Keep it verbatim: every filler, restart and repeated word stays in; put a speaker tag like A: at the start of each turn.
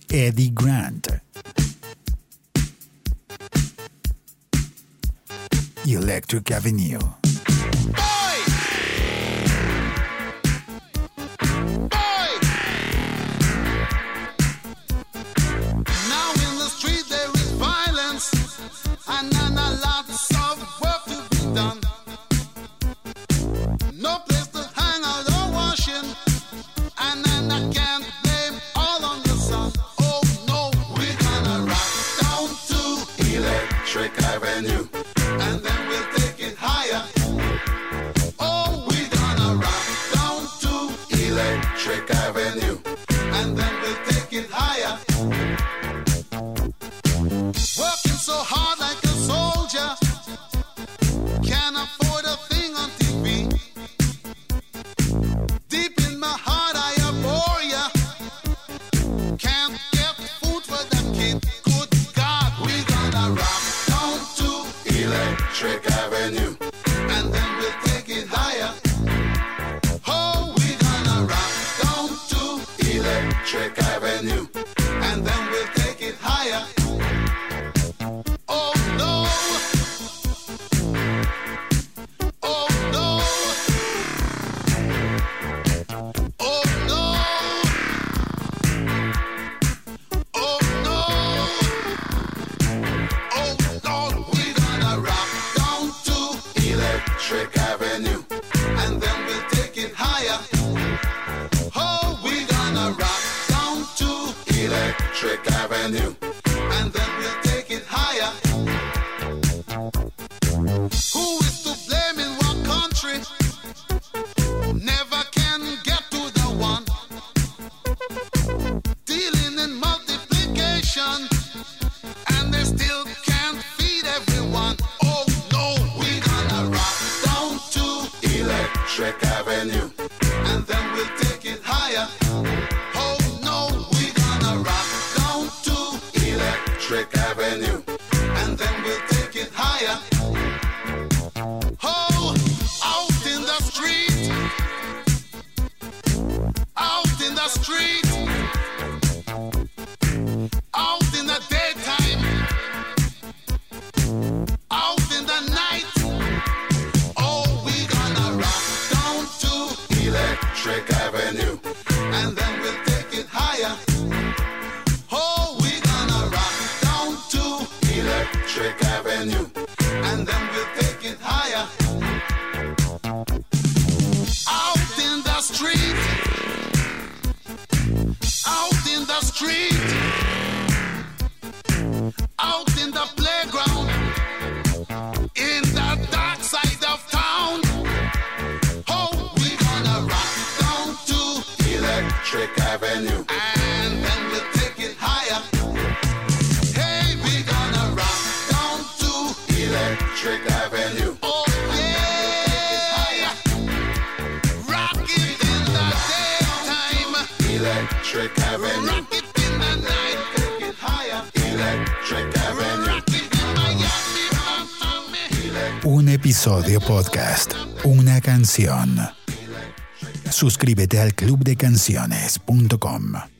A: Eddie Grant. Electric Avenue.
B: And then a lots of work to be done. No place to hang out or washing. And then I can't blame all on the sun. Oh no, we're gonna rock down to Electric Avenue. And then we'll take it higher. Oh, we're gonna rock down to Electric Avenue. And then we'll take it higher. Working so hard like a soldier, can't afford a thing on T V. Deep in my heart I abhor ya. Can't get food for the kid. Good God, we gonna rock down to Electric Avenue, and then we'll take it higher. Oh, we gonna rock down to Electric Avenue, and then we'll take it higher. Oh no! Oh no! Oh no! Oh no! Oh Lord, we gonna rock down to Electric Avenue, and then we'll take it higher. Oh, we gonna rock down to Electric Avenue, and then we'll take it higher. Who is to blame in what country? Never can get to the one. Dealing in multiplication, and they still can't feed everyone. Oh no, we gonna rock down to Electric Avenue, and then we'll take it higher. Oh no, we gonna rock down to Electric Avenue, and then we'll take it higher. Oh, out in the street, out in the street, out in the daytime, out in the night. Oh, we gonna rock down to Electric Avenue, and then we'll take it higher. Oh, we gonna rock down to Electric Avenue, and then we'll take it higher. Out in the street, out in the street, out in the playground, in the dark side of town. Oh, we gonna rock down to Electric Avenue, and then we'll take it higher. Hey, we gonna rock down to Electric Avenue. Oh yeah, rock it in the daytime, Electric Avenue. Rock it in the night, take it higher, Electric Avenue. Rock it in Miami, Miami.
A: Un episodio podcast, una canción. Suscríbete al club de canciones punto com.